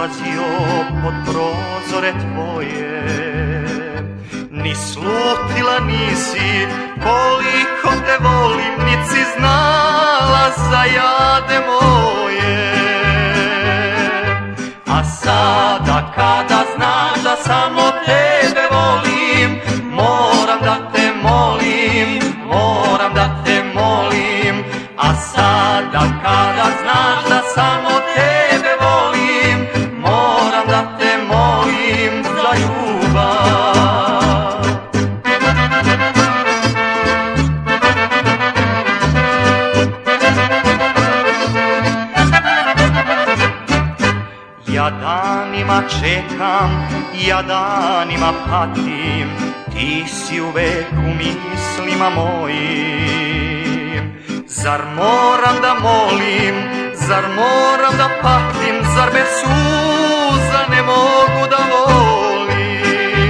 dolazio pod prozore tvoje, ni slutila nisi koliko te volim, nit si znala za jade moje. A sada kada znaš da samo tebe volim, moram da te molim, moram da te molim. A sada kada znaš da samo tebe volim, moram da te molim za ljubav. Ja danima čekam, ja danima patim, ti si uvek u mislima mojim. Zar moram da molim, zar moram da patim, zar bez suza ne mogu da volim?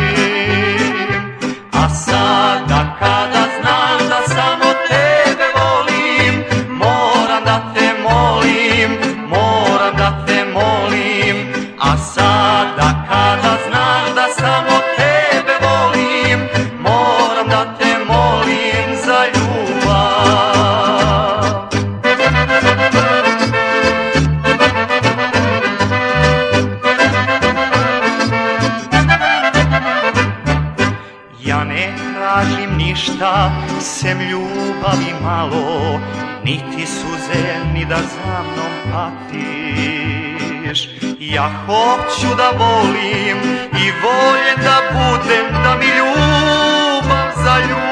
A sada kada znam da samo tebe volim, moram da te molim, moram da te molim. A sada kada znam da samo tebe volim, moram da te molim za ljubav. Ja ne tražim ništa sem ljubavi malo, niti suze ni da za mnom patiš. Ja hoću da volim i voljem da budem, da mi ljubav za ljubav